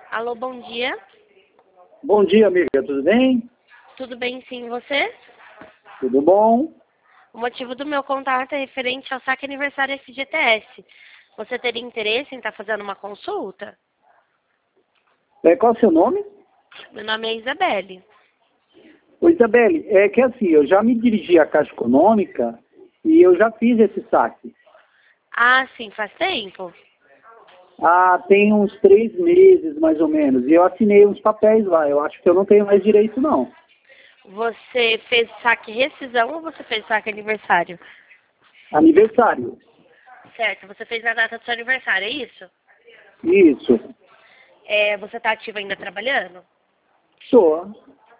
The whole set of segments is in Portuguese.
Alô, bom dia. Bom dia, amiga. Tudo bem? Tudo bem, sim, e você? Tudo bom? O motivo do meu contato é referente ao saque aniversário FGTS. Você teria interesse em estar fazendo uma consulta? Qual é o seu nome? Meu nome é Isabelle. Ô, Isabelle, é que assim, eu já me dirigi à Caixa Econômica e eu já fiz esse saque. Ah, sim, faz tempo? Tem uns 3 meses, mais ou menos. E eu assinei uns papéis lá. Eu acho que eu não tenho mais direito, não. Você fez saque rescisão ou você fez saque aniversário? Aniversário. Certo, você fez na data do seu aniversário, é isso? Isso. Você está ativo ainda trabalhando? Sou.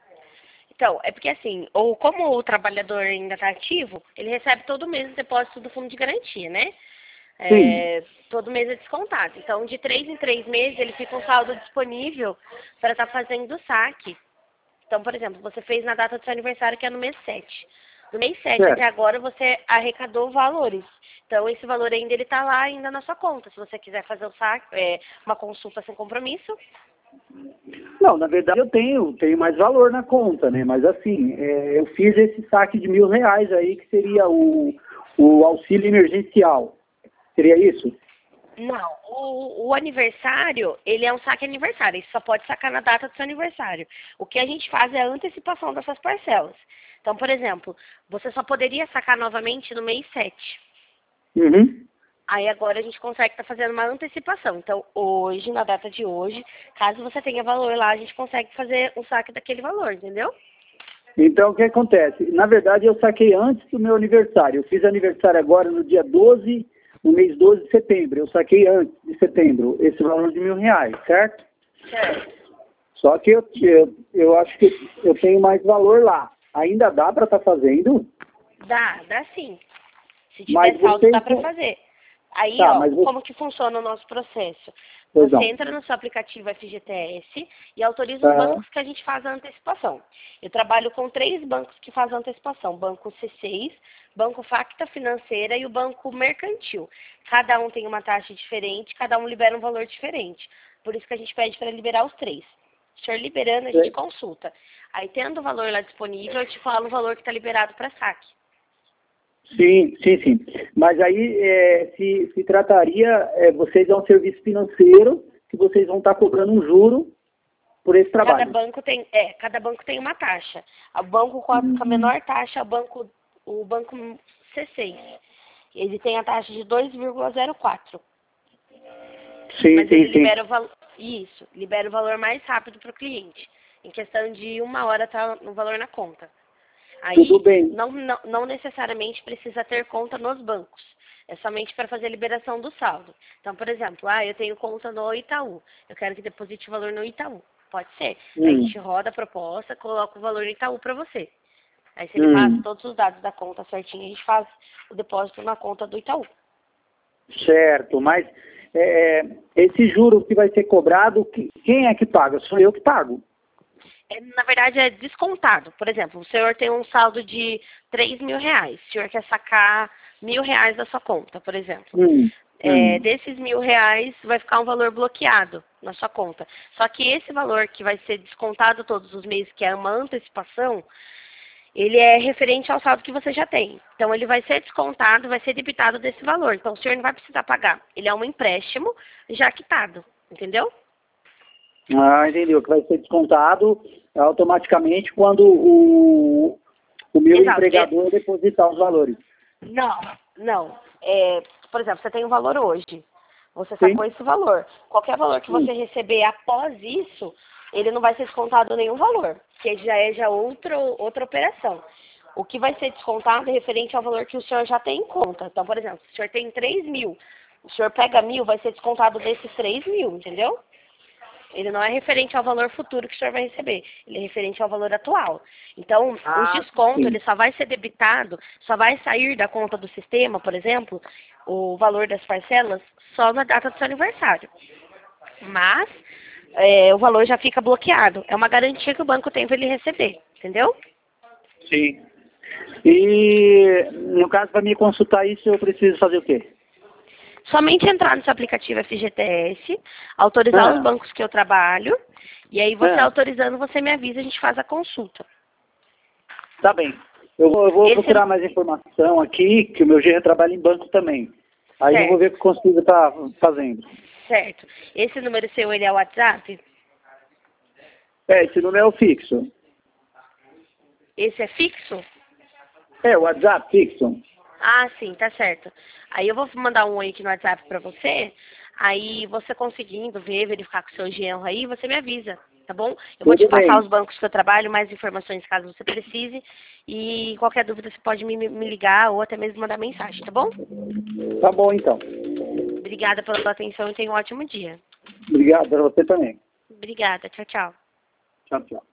Então, é porque assim, ou como o trabalhador ainda está ativo, ele recebe todo mês o depósito do fundo de garantia, né? Sim. Todo mês é descontado. Então, de 3 em 3 meses, ele fica um saldo disponível para estar fazendo o saque. Então, por exemplo, você fez na data do seu aniversário, que é no mês 7. Do mês 7 até Certo. agora, você arrecadou valores. Então, esse valor ainda ele está lá ainda na sua conta. Se você quiser fazer o saque, uma consulta sem compromisso. Não, na verdade eu tenho mais valor na conta, né? Mas assim, eu fiz esse saque de R$ 1.000 aí, que seria o auxílio emergencial. Seria isso? Não, o aniversário, ele é um saque aniversário, ele só pode sacar na data do seu aniversário. O que a gente faz é a antecipação dessas parcelas. Então, por exemplo, você só poderia sacar novamente no mês 7. Uhum. Aí agora a gente consegue estar fazendo uma antecipação. Então, hoje, na data de hoje, caso você tenha valor lá, a gente consegue fazer o saque daquele valor, entendeu? Então, o que acontece? Na verdade, eu saquei antes do meu aniversário. Eu fiz aniversário agora no dia 12, no mês 12 de setembro. Eu saquei antes de setembro esse valor de R$ 1.000, certo? Certo. Só que eu acho que eu tenho mais valor lá. Ainda dá para estar fazendo? Dá sim. Se Mas tiver saldo, vocês... dá para fazer. Aí, Tá, ó, mas você... como que funciona o nosso processo? Pois Você não. entra no seu aplicativo FGTS e autoriza os Tá. bancos que a gente faz a antecipação. Eu trabalho com 3 bancos que fazem a antecipação. Banco C6, Banco Facta Financeira e o Banco Mercantil. Cada um tem uma taxa diferente, cada um libera um valor diferente. Por isso que a gente pede para liberar os 3. O senhor liberando, a gente consulta. Aí, tendo o valor lá disponível, eu te falo o valor que está liberado para saque. Sim. Mas aí se trataria, vocês é um serviço financeiro que vocês vão estar cobrando um juro por esse Cada trabalho. cada banco tem uma taxa. O banco com a menor taxa é o banco C6. Ele tem a taxa de 2,04. Mas ele Sim. libera libera o valor mais rápido para o cliente. Em questão de 1 hora está no valor na conta. Aí Tudo bem. não necessariamente precisa ter conta nos bancos. É somente para fazer a liberação do saldo. Então, por exemplo, eu tenho conta no Itaú. Eu quero que deposite o valor no Itaú. Pode ser. Aí a gente roda a proposta, coloca o valor no Itaú para você. Aí se ele passa todos os dados da conta certinho, a gente faz o depósito na conta do Itaú. Certo, mas esse juro que vai ser cobrado, quem é que paga? Sou eu que pago. Na verdade, é descontado. Por exemplo, o senhor tem um saldo de R$ 3.000. O senhor quer sacar R$ 1.000 da sua conta, por exemplo. Desses R$ 1.000 vai ficar um valor bloqueado na sua conta. Só que esse valor que vai ser descontado todos os meses, que é uma antecipação, ele é referente ao saldo que você já tem. Então, ele vai ser descontado, vai ser debitado desse valor. Então, o senhor não vai precisar pagar. Ele é um empréstimo já quitado, entendeu? Entendeu? Que vai ser descontado automaticamente quando o meu Exato. empregador depositar os valores. Não. Por exemplo, você tem um valor hoje. Você Sim. sacou esse valor. Qualquer valor que você receber após isso, ele não vai ser descontado nenhum valor, que já é outra operação. O que vai ser descontado é referente ao valor que o senhor já tem em conta. Então, por exemplo, se o senhor tem 3.000, o senhor pega 1.000, vai ser descontado desses 3.000, entendeu? Ele não é referente ao valor futuro que o senhor vai receber. Ele é referente ao valor atual. Então, os descontos, ele só vai ser debitado, só vai sair da conta do sistema, por exemplo, o valor das parcelas, só na data do seu aniversário. Mas, o valor já fica bloqueado. É uma garantia que o banco tem para ele receber, entendeu? Sim. E, no caso, para me consultar isso, eu preciso fazer o quê? Somente entrar no seu aplicativo FGTS, autorizar os bancos que eu trabalho, e aí você autorizando, você me avisa, a gente faz a consulta. Tá bem. Eu vou procurar mais informação aqui, que o meu genro trabalha em banco também. Aí eu vou ver o que eu consigo estar fazendo. Certo. Esse número seu, ele é o WhatsApp? Esse número é o fixo. Esse é fixo? O WhatsApp fixo. Ah, sim, tá certo. Aí eu vou mandar um oi aqui no WhatsApp pra você, aí você conseguindo ver, verificar com o seu genro aí, você me avisa, tá bom? Eu vou te passar os bancos que eu trabalho, mais informações caso você precise, e qualquer dúvida você pode me ligar ou até mesmo mandar mensagem, tá bom? Tá bom, então. Obrigada pela sua atenção e tenha um ótimo dia. Obrigado, para você também. Obrigada, tchau, tchau. Tchau, tchau.